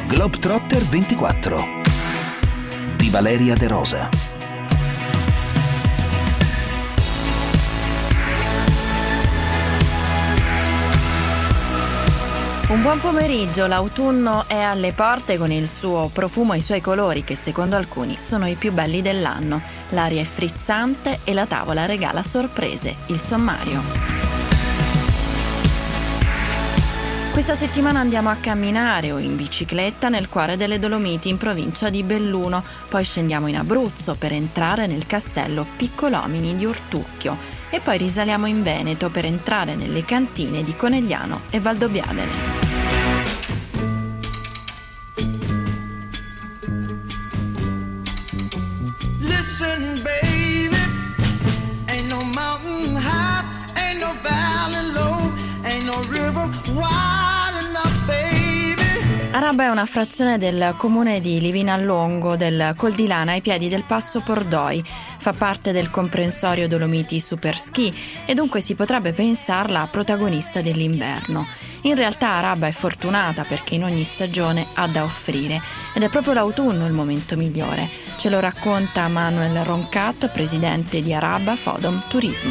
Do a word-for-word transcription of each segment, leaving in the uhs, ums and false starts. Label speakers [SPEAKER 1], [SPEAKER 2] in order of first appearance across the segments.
[SPEAKER 1] Globetrotter ventiquattro di Valeria De Rosa.
[SPEAKER 2] Un buon pomeriggio, l'autunno è alle porte con il suo profumo e i suoi colori che secondo alcuni sono i più belli dell'anno. L'aria è frizzante e la tavola regala sorprese, il sommario. Questa settimana andiamo a camminare o in bicicletta nel cuore delle Dolomiti in provincia di Belluno, poi scendiamo in Abruzzo per entrare nel castello Piccolomini di Ortucchio e poi risaliamo in Veneto per entrare nelle cantine di Conegliano e Valdobbiadene.
[SPEAKER 3] Listen, baby, ain't no mountain high, ain't no valley low, ain't no river wide enough, baby.
[SPEAKER 2] Araba è una frazione del comune di Livinallongo del Col di Lana ai piedi del Passo Pordoi. Fa parte del comprensorio Dolomiti Super Ski e dunque si potrebbe pensarla protagonista dell'inverno. In realtà Araba è fortunata perché in ogni stagione ha da offrire ed è proprio l'autunno il momento migliore. Ce lo racconta Manuel Roncat, presidente di Araba Fodom Turismo.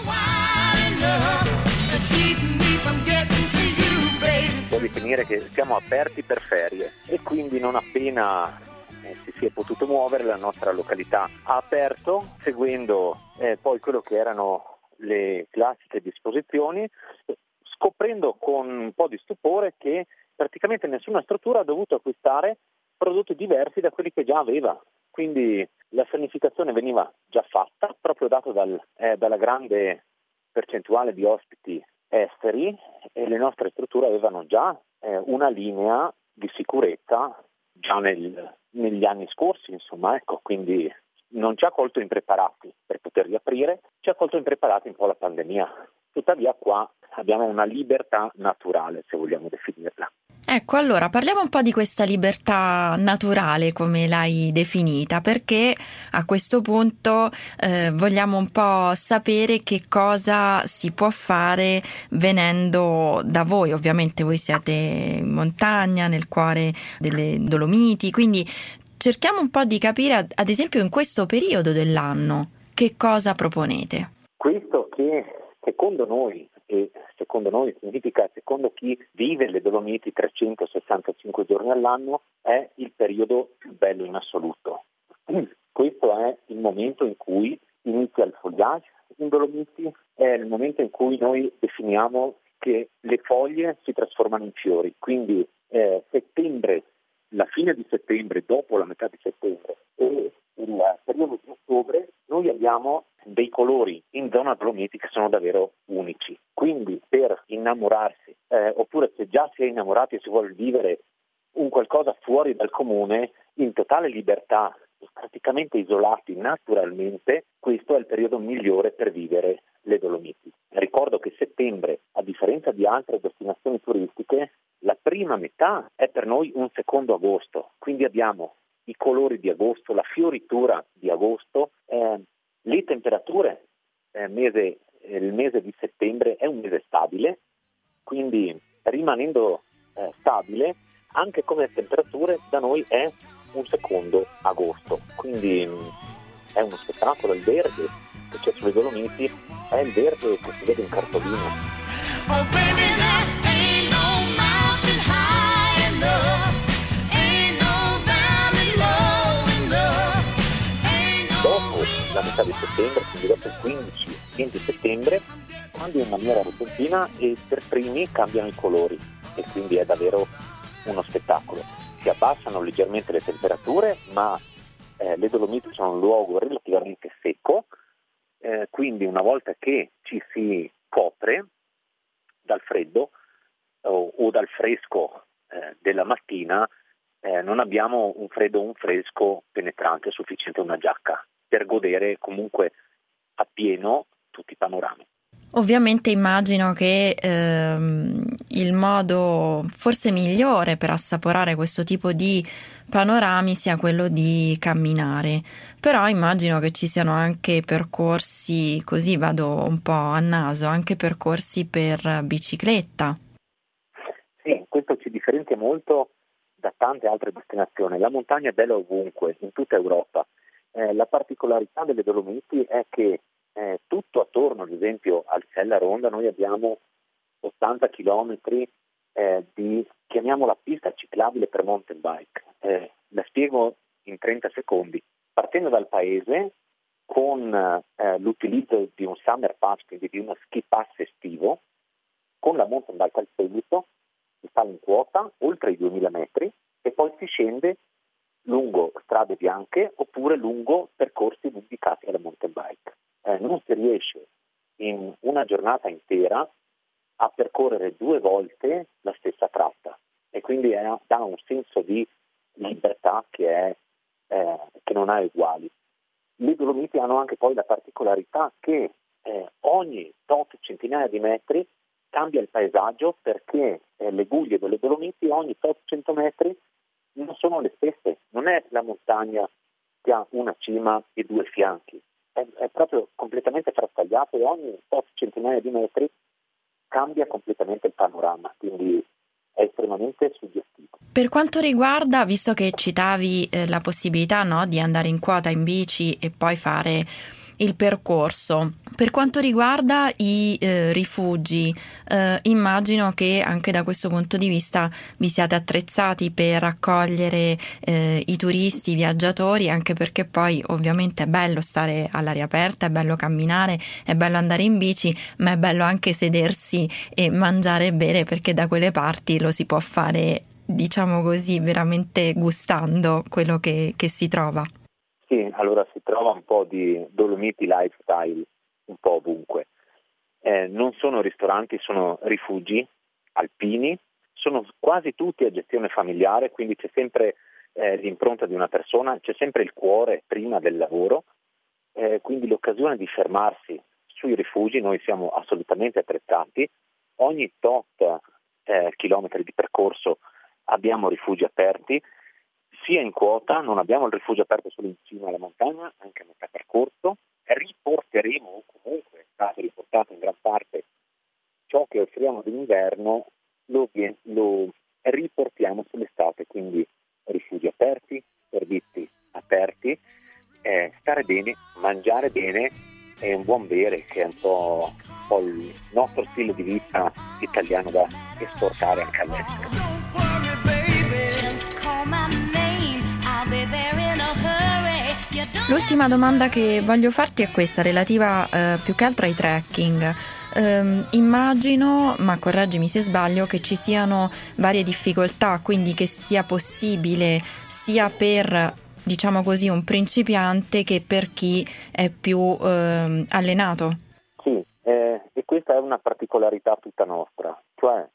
[SPEAKER 4] Può definire che siamo aperti per ferie e quindi non appena eh, si, si è potuto muovere la nostra località ha aperto seguendo eh, poi quello che erano le classiche disposizioni, scoprendo con un po' di stupore che praticamente nessuna struttura ha dovuto acquistare prodotti diversi da quelli che già aveva. Quindi la sanificazione veniva già fatta, proprio dato dal, eh, dalla grande percentuale di ospiti esteri, e le nostre strutture avevano già eh, una linea di sicurezza già nel, negli anni scorsi, insomma, ecco, quindi non ci ha colto impreparati per poter riaprire, ci ha colto impreparati un po' la pandemia. Tuttavia qua abbiamo una libertà naturale, se vogliamo definirla.
[SPEAKER 2] Ecco, allora parliamo un po' di questa libertà naturale, come l'hai definita, perché a questo punto eh, vogliamo un po' sapere che cosa si può fare venendo da voi. Ovviamente voi siete in montagna, nel cuore delle Dolomiti, quindi cerchiamo un po' di capire, ad esempio in questo periodo dell'anno, che cosa proponete.
[SPEAKER 4] Questo che secondo noi, e secondo noi significa secondo chi vive le Dolomiti trecentosessantacinque giorni all'anno, è il periodo più bello in assoluto. Questo è il momento in cui inizia il foliage in Dolomiti, è il momento in cui noi definiamo che le foglie si trasformano in fiori, quindi eh, settembre, la fine di settembre, dopo la metà di settembre e il periodo di ottobre, noi abbiamo dei colori in zona Dolomiti che sono davvero unici. Quindi per innamorarsi, eh, oppure se già si è innamorati e si vuole vivere un qualcosa fuori dal comune, in totale libertà, praticamente isolati naturalmente, questo è il periodo migliore per vivere le Dolomiti. Ricordo che settembre, a differenza di altre destinazioni turistiche, la prima metà è per noi un secondo agosto, quindi abbiamo i colori di agosto, la fioritura di agosto, eh, le temperature, eh, mese, eh, il mese di settembre è un mese stabile, quindi rimanendo eh, stabile, anche come temperature da noi è un secondo agosto, quindi mh, è uno spettacolo. Il verde che c'è sulle Dolomiti è il verde che si vede in cartolina.
[SPEAKER 3] Oh, baby, there ain't no mountain high enough, ain't no valley low enough, ain't no
[SPEAKER 4] Dopo la metà di settembre, quindi dopo il quindici venti settembre, cambia in maniera repentina e per primi cambiano i colori e quindi è davvero uno spettacolo. Si abbassano leggermente le temperature, ma eh, le Dolomiti sono un luogo relativamente secco, eh, quindi una volta che ci si copre dal freddo o, o dal fresco eh, della mattina, eh, non abbiamo un freddo o un fresco penetrante sufficiente una giacca per godere comunque appieno tutti i panorami.
[SPEAKER 2] Ovviamente immagino che ehm, il modo forse migliore per assaporare questo tipo di panorami sia quello di camminare, però immagino che ci siano anche percorsi, così vado un po' a naso, anche percorsi per bicicletta.
[SPEAKER 4] Sì, questo ci differenzia molto da tante altre destinazioni. La montagna è bella ovunque, in tutta Europa. Eh, la particolarità delle Dolomiti è che eh, tutto attorno, ad esempio al Sella Ronda, noi abbiamo ottanta chilometri eh, di, chiamiamola pista ciclabile per mountain bike. Eh, la spiego in trenta secondi. Partendo dal paese, con eh, l'utilizzo di un summer pass, quindi di uno ski pass estivo, con la mountain bike al seguito, si sta in quota oltre i duemila metri e poi si scende lungo strade bianche oppure lungo percorsi dedicati alla mountain bike. Eh, non si riesce in una giornata intera a percorrere due volte la stessa tratta e quindi è, dà un senso di libertà che, è, eh, che non ha uguali. Le Dolomiti hanno anche poi la particolarità che eh, ogni tot centinaia di metri cambia il paesaggio, perché eh, le guglie delle Dolomiti ogni tot cento metri non sono le stesse, non è la montagna che ha una cima e due fianchi, è, è proprio completamente frastagliato e ogni tot centinaia di metri cambia completamente il panorama, quindi è estremamente suggestivo.
[SPEAKER 2] Per quanto riguarda, visto che citavi eh, la possibilità, no, di andare in quota in bici e poi fare il percorso, per quanto riguarda i eh, rifugi, eh, immagino che anche da questo punto di vista vi siate attrezzati per accogliere eh, i turisti, i viaggiatori, anche perché poi ovviamente è bello stare all'aria aperta, è bello camminare, è bello andare in bici, ma è bello anche sedersi e mangiare e bere, perché da quelle parti lo si può fare, diciamo così, veramente gustando quello che, che si trova.
[SPEAKER 4] Sì, allora si trova un po' di Dolomiti lifestyle un po' ovunque. Eh, non sono ristoranti, sono rifugi alpini, sono quasi tutti a gestione familiare, quindi c'è sempre eh, l'impronta di una persona, c'è sempre il cuore prima del lavoro, eh, quindi l'occasione di fermarsi sui rifugi, noi siamo assolutamente attrezzati, ogni tot eh, chilometri di percorso abbiamo rifugi aperti, sia in quota, non abbiamo il rifugio aperto solo in cima alla montagna, anche a metà percorso, riporteremo, o comunque è stato riportato in gran parte, ciò che offriamo d'inverno lo, lo riportiamo sull'estate, quindi rifugi aperti, servizi aperti, eh, stare bene, mangiare bene e un buon bere, che è un po', un po' il nostro stile di vita italiano da esportare anche all'estero.
[SPEAKER 2] L'ultima domanda che voglio farti è questa, relativa eh, più che altro ai trekking. Um, immagino, ma correggimi se sbaglio, che ci siano varie difficoltà, quindi che sia possibile sia per, diciamo così, un principiante che per chi è più um, allenato.
[SPEAKER 4] Sì, eh, e questa è una particolarità tutta nostra, cioè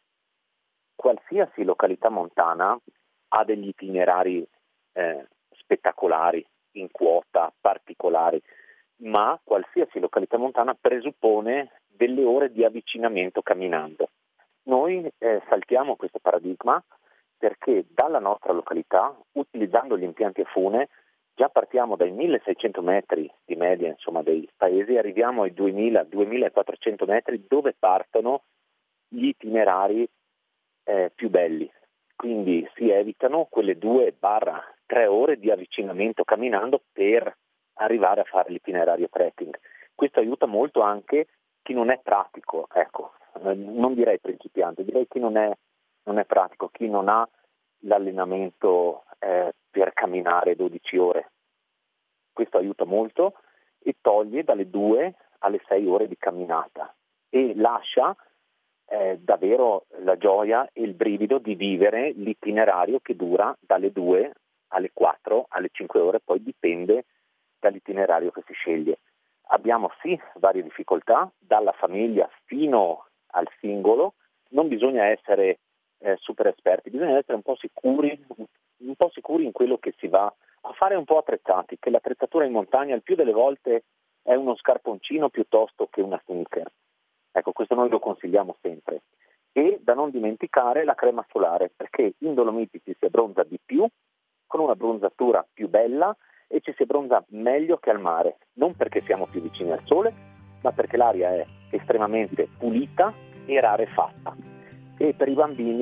[SPEAKER 4] qualsiasi località montana ha degli itinerari eh, spettacolari, in quota, particolari, ma qualsiasi località montana presuppone delle ore di avvicinamento camminando. Noi eh, saltiamo questo paradigma perché dalla nostra località, utilizzando gli impianti a fune, già partiamo dai milleseicento metri di media, insomma, dei paesi e arriviamo ai duemila duemilaquattrocento metri, dove partono gli itinerari eh, più belli. Quindi si evitano quelle due barra tre ore di avvicinamento camminando per arrivare a fare l'itinerario trekking. Questo aiuta molto anche chi non è pratico, ecco, non direi principiante, direi chi non è, non è pratico, chi non ha l'allenamento eh, per camminare dodici ore. Questo aiuta molto e toglie dalle due alle sei ore di camminata e lascia eh, davvero la gioia e il brivido di vivere l'itinerario che dura dalle due alle quattro, alle cinque ore, poi dipende dall'itinerario che si sceglie. Abbiamo sì varie difficoltà, dalla famiglia fino al singolo, non bisogna essere eh, super esperti, bisogna essere un po' sicuri, un po' sicuri in quello che si va a fare, un po' attrezzati, che l'attrezzatura in montagna il più delle volte è uno scarponcino piuttosto che una sneaker. Ecco, questo noi lo consigliamo sempre. E da non dimenticare la crema solare, perché in Dolomiti ci si abbronza di più, con una bronzatura più bella, e ci si abbronza meglio che al mare, non perché siamo più vicini al sole, ma perché l'aria è estremamente pulita e rarefatta. E per i bambini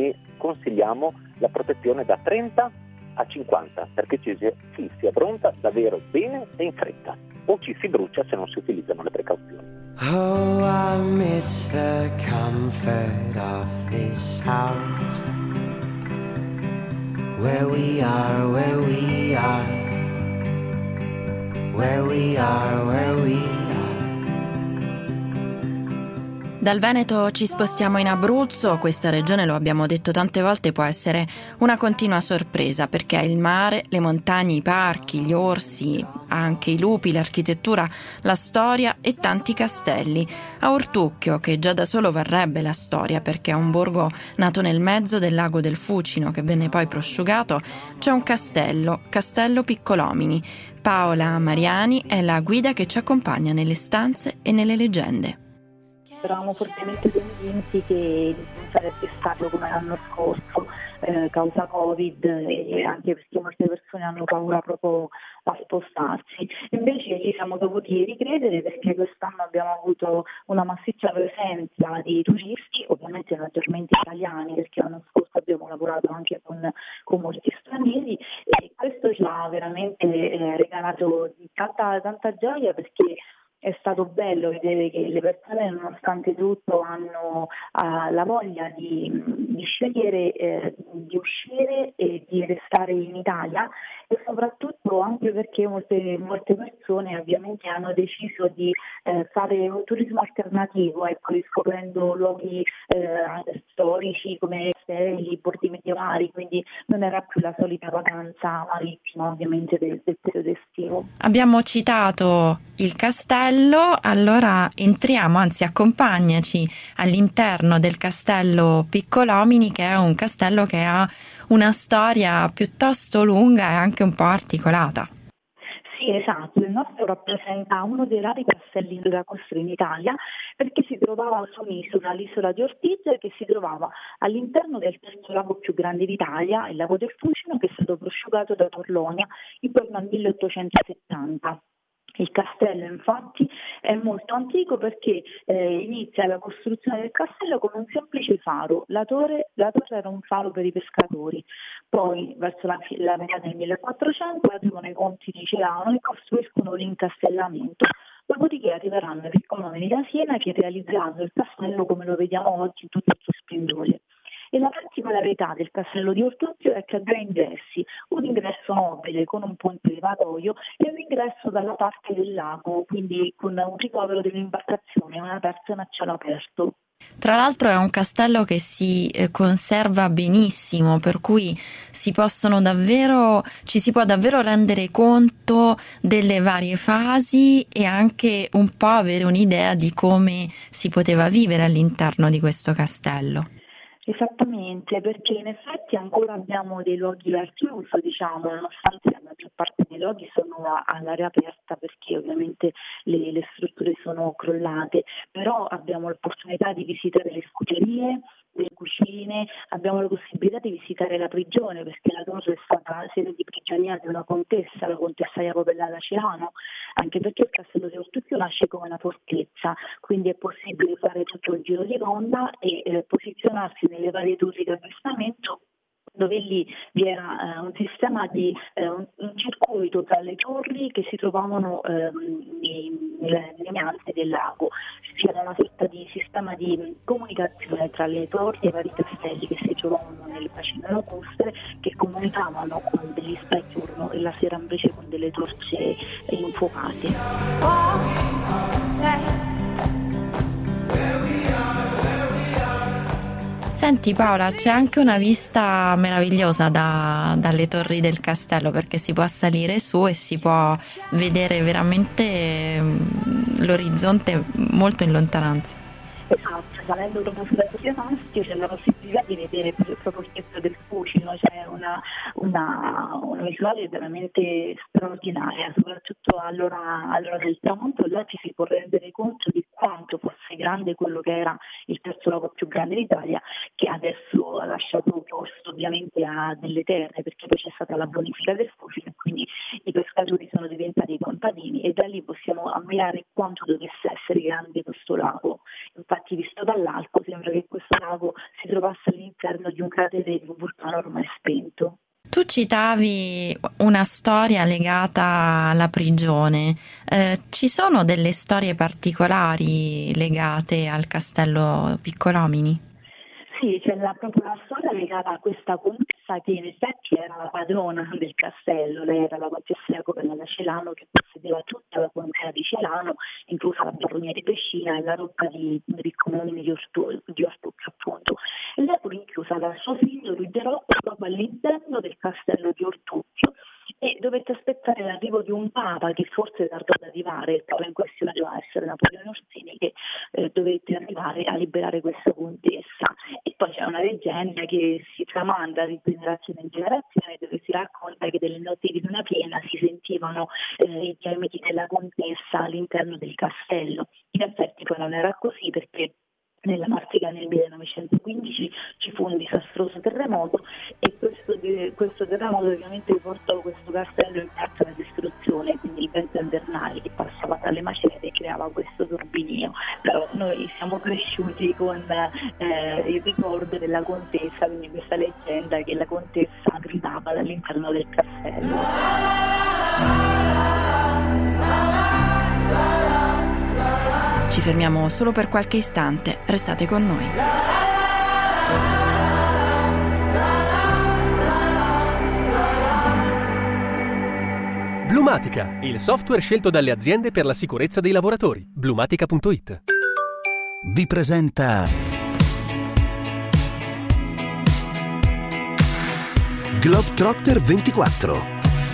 [SPEAKER 4] consigliamo la protezione da trenta a cinquanta, perché ci si, ci si abbronza davvero bene e in fretta, o ci si brucia se non si utilizzano le precauzioni.
[SPEAKER 5] Oh, I miss the comfort of this house, where we are, where we are, where we are, where we are.
[SPEAKER 2] Dal Veneto ci spostiamo in Abruzzo. Questa regione, lo abbiamo detto tante volte, può essere una continua sorpresa, perché il mare, le montagne, i parchi, gli orsi, anche i lupi, l'architettura, la storia e tanti castelli. A Ortucchio, che già da solo varrebbe la storia perché è un borgo nato nel mezzo del lago del Fucino che venne poi prosciugato, c'è un castello, Castello Piccolomini. Paola Mariani è la guida che ci accompagna nelle stanze e nelle leggende.
[SPEAKER 6] Eravamo fortemente convinti che non sarebbe stato come l'anno scorso, eh, causa Covid, e anche perché molte persone hanno paura proprio a spostarsi. Invece ci siamo dovuti ricredere, perché quest'anno abbiamo avuto una massiccia presenza di turisti, ovviamente maggiormente italiani, perché l'anno scorso abbiamo lavorato anche con, con molti stranieri, e questo ci ha veramente eh, regalato tanta, tanta gioia, perché è stato bello vedere che le persone, nonostante tutto, hanno uh, la voglia di, di scegliere eh, di uscire e di restare in Italia, e soprattutto anche perché molte, molte persone ovviamente hanno deciso di eh, fare un turismo alternativo, ecco, riscoprendo luoghi eh, storici come castelli, borghi medievali, quindi non era più la solita vacanza marittima, ovviamente, del, del periodo estivo.
[SPEAKER 2] Abbiamo citato il castello, allora entriamo, anzi accompagnaci all'interno del Castello Piccolomini, che è un castello che ha una storia piuttosto lunga e anche un po' articolata.
[SPEAKER 6] Sì, esatto, il nostro rappresenta uno dei rari castelli da costruire in Italia, perché si trovava su un'isola, l'isola di Ortigia, che si trovava all'interno del terzo lago più grande d'Italia, il lago del Fucino, che è stato prosciugato da Torlonia intorno al milleottocentosettanta. Il castello infatti è molto antico, perché eh, inizia la costruzione del castello con un semplice faro. La torre, la torre era un faro per i pescatori. Poi verso la, la metà del millequattrocento arrivano i conti di Celano e costruiscono l'incastellamento. Dopodiché arriveranno i Piccolomini da Siena, che realizzeranno il castello come lo vediamo oggi in tutto il suo splendore. E la particolarità del castello di Ortucchio è che ha due ingressi, un ingresso nobile con un ponte levatoio e un ingresso dalla parte del lago, quindi con un ricovero dell'imbarcazione, una persona a cielo aperto.
[SPEAKER 2] Tra l'altro è un castello che si eh, conserva benissimo, per cui si possono davvero, ci si può davvero rendere conto delle varie fasi e anche un po' avere un'idea di come si poteva vivere all'interno di questo castello.
[SPEAKER 6] Esattamente, perché in effetti ancora abbiamo dei luoghi al chiuso, diciamo, nonostante la maggior parte dei luoghi sono a- all'aria aperta, perché ovviamente le, le strutture sono crollate, però abbiamo l'opportunità di visitare le scuderie, le cucine, abbiamo la possibilità di visitare la prigione, perché la torre è stata sede di prigionia di una contessa, la contessa Jacopella da Celano, anche perché il castello di Ortucchio nasce come una fortezza, quindi è possibile fare tutto il giro di ronda e eh, posizionarsi nelle varie torri di avvistamento, dove lì vi era eh, un sistema di eh, un, un circuito tra le torri che si trovavano ehm, nei- nelle nelle alze del lago. C'era una sorta di sistema di comunicazione tra le torri e i vari castelli che si trovavano nel bacino lacustre, che comunicavano con degli specchi urno, e la sera invece con delle torce eh, infuocate.
[SPEAKER 2] Senti Paola, c'è anche una vista meravigliosa da- dalle torri del castello, perché si può salire su e si può vedere veramente mm, l'orizzonte molto in lontananza.
[SPEAKER 6] Esatto, salendo proprio sulla Torre Mastio c'è la possibilità di vedere proprio proprio il tetto del Fucino, cioè una, una, una visuale veramente straordinaria, soprattutto all'ora, all'ora del tramonto. Là ci si può rendere conto di quanto fosse grande quello che era il terzo lago più grande d'Italia, che adesso ha lasciato posto ovviamente a delle terre, perché poi c'è stata la bonifica del Fucino e quindi i pescatori sono diventati contadini, e da lì possiamo ammirare quanto dovesse essere grande questo lago. Infatti, visto dall'alto, sembra che questo lago si trovasse all'interno di un cratere di un vulcano ormai spento.
[SPEAKER 2] Tu citavi una storia legata alla prigione. Eh, ci sono delle storie particolari legate al castello Piccolomini?
[SPEAKER 6] Sì, c'è la, proprio una storia legata a questa contessa che in effetti era la padrona del castello. Lei era la contessa Jacopella da Celano, che possedeva tutta la contea di Celano, inclusa la baronia di Pescina e la rocca di Piccolomini di, Ortu- di Ortuccio, appunto. E lei fu rinchiusa dal suo figlio Ruiderò proprio all'interno del castello di Ortuccio, e dovette aspettare l'arrivo di un papa che forse tardò ad arrivare. Il papa in questione doveva essere Napoleone Orsini, che eh, dovette arrivare a liberare questa contessa. E poi c'è una leggenda che si tramanda di generazione in generazione, dove si racconta che delle notti di luna piena si sentivano eh, i gemiti della contessa all'interno del castello. In effetti poi non era così, perché nella Marsica nel millenovecentoquindici ci fu un disastroso terremoto, e questo, questo terremoto ovviamente portò questo castello in piazza alla distruzione, quindi il vento invernale che passava tra le macerie creava questo turbinio. Però noi siamo cresciuti con eh, il ricordo della contessa, quindi questa leggenda che la contessa gridava dall'interno del castello.
[SPEAKER 2] Ci fermiamo solo per qualche istante, restate con noi.
[SPEAKER 7] Blumatica, il software scelto dalle aziende per la sicurezza dei lavoratori. Blumatica punto it.
[SPEAKER 1] Vi presenta Globetrotter ventiquattro.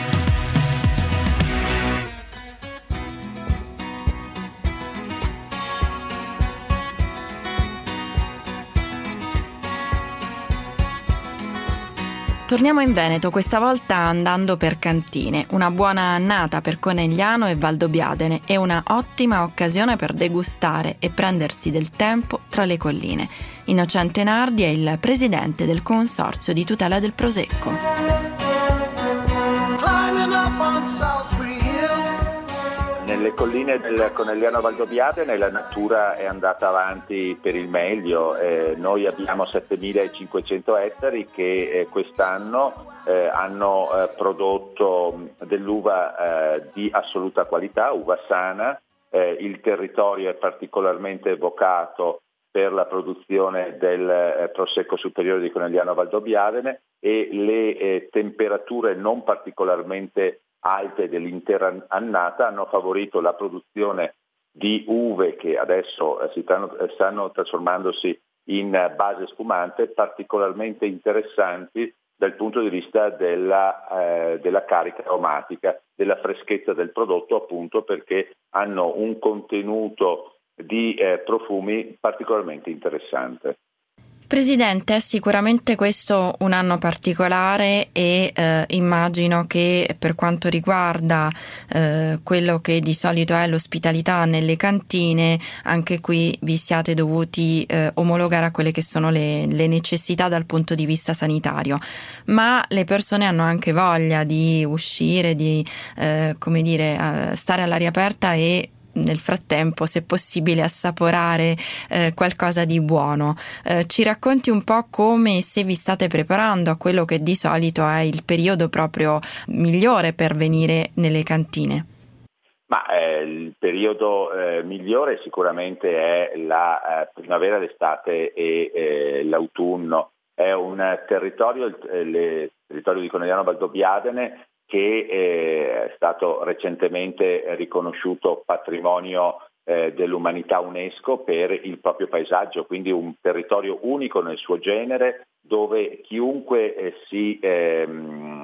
[SPEAKER 2] Torniamo in Veneto, questa volta andando per Cantine, una buona annata per Conegliano e Valdobbiadene e una ottima occasione per degustare e prendersi del tempo tra le colline. Innocente Nardi è il presidente del Consorzio di tutela del Prosecco.
[SPEAKER 4] Nelle colline del Conegliano Valdobbiadene la natura è andata avanti per il meglio. Eh, noi abbiamo settemilacinquecento ettari che eh, quest'anno eh, hanno eh, prodotto dell'uva eh, di assoluta qualità, uva sana. Eh, il territorio è particolarmente vocato per la produzione del eh, Prosecco superiore di Conegliano Valdobbiadene, e le eh, temperature non particolarmente alte dell'intera annata hanno favorito la produzione di uve che adesso eh, si stanno, eh, stanno trasformandosi in eh, base spumante, particolarmente interessanti dal punto di vista della, eh, della carica aromatica, della freschezza del prodotto, appunto perché hanno un contenuto di eh, profumi particolarmente interessante.
[SPEAKER 2] Presidente, è sicuramente questo un anno particolare e eh, immagino che per quanto riguarda eh, quello che di solito è l'ospitalità nelle cantine, anche qui vi siate dovuti eh, omologare a quelle che sono le, le necessità dal punto di vista sanitario, ma le persone hanno anche voglia di uscire, di eh, come dire, stare all'aria aperta e nel frattempo, se possibile, assaporare eh, qualcosa di buono. Eh, ci racconti un po' come se vi state preparando a quello che di solito è il periodo proprio migliore per venire nelle cantine?
[SPEAKER 4] Ma eh, il periodo eh, migliore sicuramente è la eh, primavera, l'estate e eh, l'autunno. È un territorio, il, il territorio di Conegliano Valdobbiadene, che è stato recentemente riconosciuto patrimonio eh, dell'umanità UNESCO per il proprio paesaggio, quindi un territorio unico nel suo genere, dove chiunque eh, si ehm,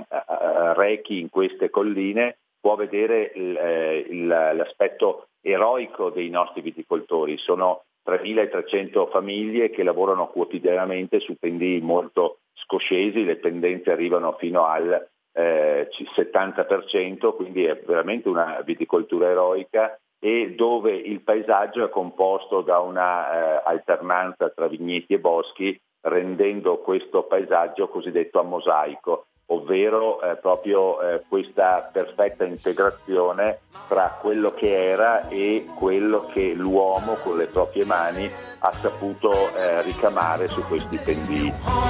[SPEAKER 4] rechi in queste colline può vedere il, eh, il, l'aspetto eroico dei nostri viticoltori. Sono tremilatrecento famiglie che lavorano quotidianamente su pendii molto scoscesi, le pendenze arrivano fino al Eh, settanta per cento, quindi è veramente una viticoltura eroica, e dove il paesaggio è composto da una eh, alternanza tra vigneti e boschi, rendendo questo paesaggio cosiddetto a mosaico.
[SPEAKER 8] ovvero eh, proprio eh, questa perfetta integrazione tra quello che era e quello che l'uomo con le proprie mani ha saputo eh, ricamare su questi pendii.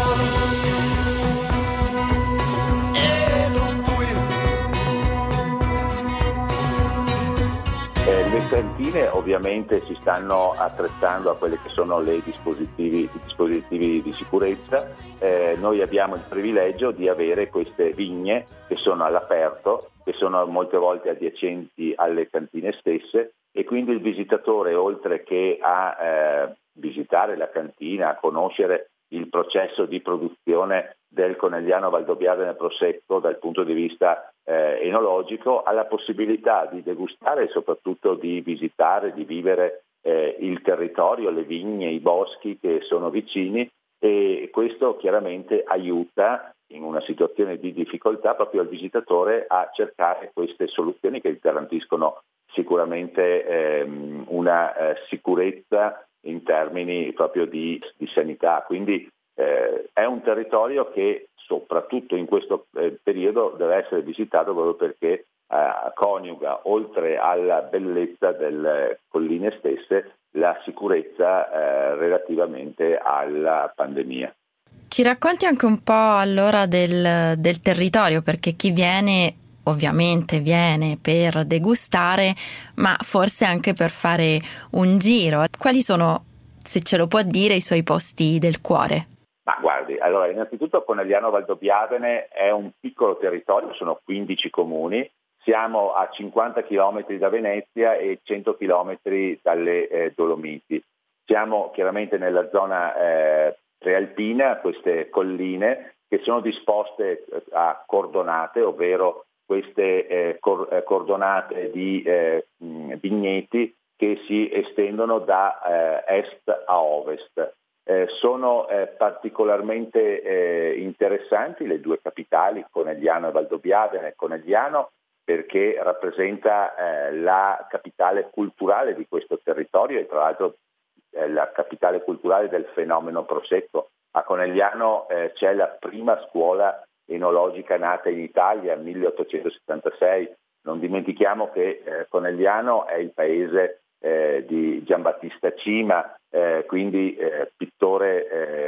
[SPEAKER 8] Eh, le cantine ovviamente si stanno attrezzando a quelle che sono le dispositivi, i dispositivi di sicurezza. Eh, noi abbiamo il privilegio di avere queste vigne che sono all'aperto, che sono molte volte adiacenti alle cantine stesse, e quindi il visitatore, oltre che a eh, visitare la cantina, a conoscere il processo di produzione del Conegliano Valdobbiadene Prosecco dal punto di vista eh, enologico, ha la possibilità di degustare e soprattutto di visitare, di vivere eh, il territorio, le vigne, i boschi che sono vicini, e questo chiaramente aiuta in una situazione di difficoltà proprio il visitatore a cercare queste soluzioni che garantiscono sicuramente ehm, una eh, sicurezza in termini proprio di, di sanità. Quindi eh, è un territorio che soprattutto in questo eh, periodo deve essere visitato proprio perché eh, coniuga, oltre alla bellezza delle colline stesse, la sicurezza eh, relativamente alla pandemia.
[SPEAKER 2] Ci racconti anche un po' allora del, del territorio, perché chi viene ovviamente viene per degustare, ma forse anche per fare un giro. Quali sono, se ce lo può dire, i suoi posti del cuore?
[SPEAKER 8] Ma guardi, allora innanzitutto Conegliano Valdobbiadene è un piccolo territorio, sono quindici comuni, siamo a cinquanta chilometri da Venezia e cento chilometri dalle eh, Dolomiti. Siamo chiaramente nella zona eh, prealpina, queste colline che sono disposte a cordonate, ovvero queste eh, cor- eh, cordonate di eh, vigneti che si estendono da eh, est a ovest. Eh, sono eh, particolarmente eh, interessanti le due capitali, Conegliano e Valdobbiadene. Conegliano perché rappresenta eh, la capitale culturale di questo territorio e tra l'altro eh, la capitale culturale del fenomeno Prosecco. A Conegliano eh, c'è la prima scuola enologica nata in Italia, milleottocentosettantasei. Non dimentichiamo che eh, Conegliano è il paese eh, di Giambattista Cima, eh, quindi eh, pittore eh,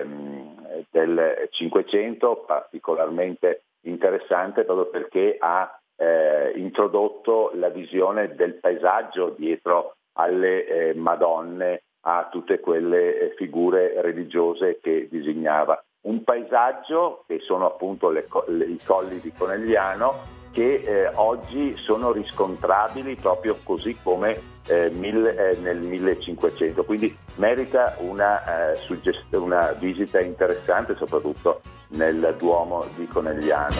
[SPEAKER 8] del Cinquecento, particolarmente interessante proprio perché ha eh, introdotto la visione del paesaggio dietro alle eh, Madonne, a tutte quelle eh, figure religiose che disegnava. Un paesaggio che sono appunto le, le, i colli di Conegliano che eh, oggi sono riscontrabili proprio così come eh, mille, eh, nel millecinquecento, quindi merita una, eh, suggest- una visita interessante soprattutto nel Duomo di Conegliano.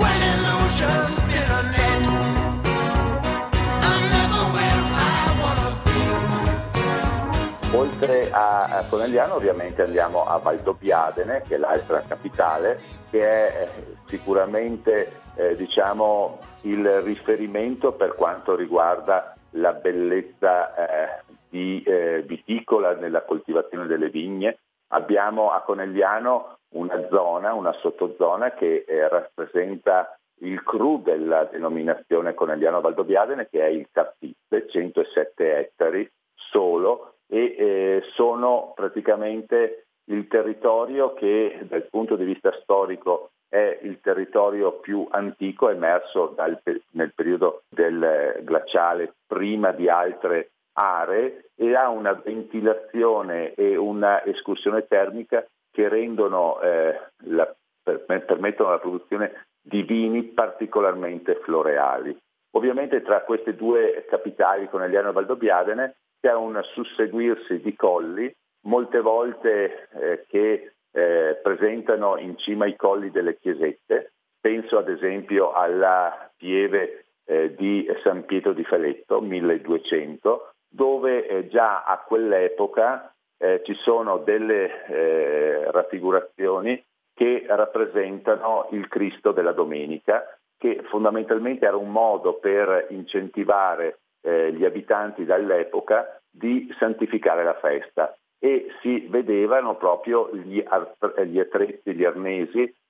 [SPEAKER 8] Oltre a, a Conegliano ovviamente andiamo a Valdobbiadene, che è l'altra capitale, che è eh, sicuramente eh, diciamo il riferimento per quanto riguarda la bellezza eh, di eh, viticola nella coltivazione delle vigne. Abbiamo a Conegliano una zona, una sottozona che eh, rappresenta il cru della denominazione Conegliano Valdobbiadene, che è il Cappizze, centosette ettari solo, e eh, sono praticamente il territorio che dal punto di vista storico è il territorio più antico, emerso dal, nel periodo del glaciale prima di altre aree, e ha una ventilazione e una escursione termica che rendono eh, la, per, permettono la produzione di vini particolarmente floreali. Ovviamente tra queste due capitali, Conegliano e Valdobbiadene, c'è un susseguirsi di colli, molte volte eh, che eh, presentano in cima ai colli delle chiesette. Penso ad esempio alla pieve eh, di San Pietro di Feletto, milleduecento, dove eh, già a quell'epoca eh, ci sono delle eh, raffigurazioni che rappresentano il Cristo della Domenica, che fondamentalmente era un modo per incentivare Eh, gli abitanti dall'epoca di santificare la festa, e si vedevano proprio gli, ar- gli attrezzi, gli arnesi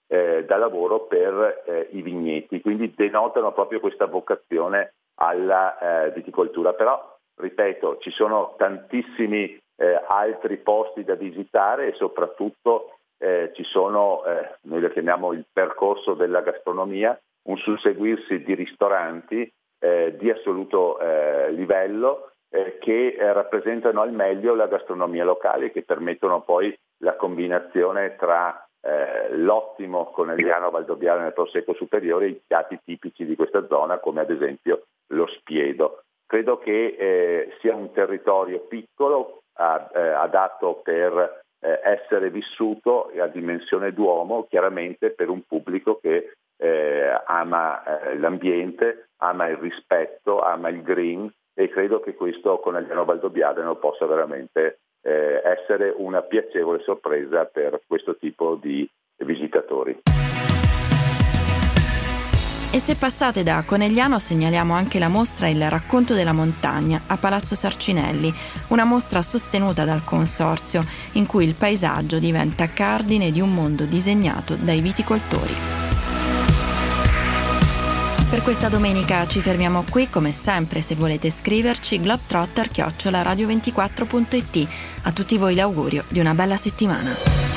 [SPEAKER 8] eh, da lavoro per eh, i vigneti, quindi denotano proprio questa vocazione alla eh, viticoltura. Però, ripeto, ci sono tantissimi eh, altri posti da visitare e soprattutto eh, ci sono, eh, noi lo chiamiamo il percorso della gastronomia, un susseguirsi di ristoranti eh, di assoluto eh, livello eh, che eh, rappresentano al meglio la gastronomia locale e che permettono poi la combinazione tra eh, l'ottimo conegliano valdobbiadene nel Prosecco Superiore e i piatti tipici di questa zona, come ad esempio lo spiedo. Credo che eh, sia un territorio piccolo, ad, eh, adatto per eh, essere vissuto a dimensione d'uomo, chiaramente per un pubblico che eh, ama eh, l'ambiente, ama il rispetto, ama il green, e credo che questo conegliano valdobbiadene possa veramente eh, essere una piacevole sorpresa per questo tipo di visitatori.
[SPEAKER 2] E se passate da Conegliano segnaliamo anche la mostra Il racconto della montagna a Palazzo Sarcinelli, una mostra sostenuta dal Consorzio in cui il paesaggio diventa cardine di un mondo disegnato dai viticoltori. Per questa domenica ci fermiamo qui, come sempre se volete scriverci globetrotter chiocciola radio ventiquattro punto it. A tutti voi l'augurio di una bella settimana.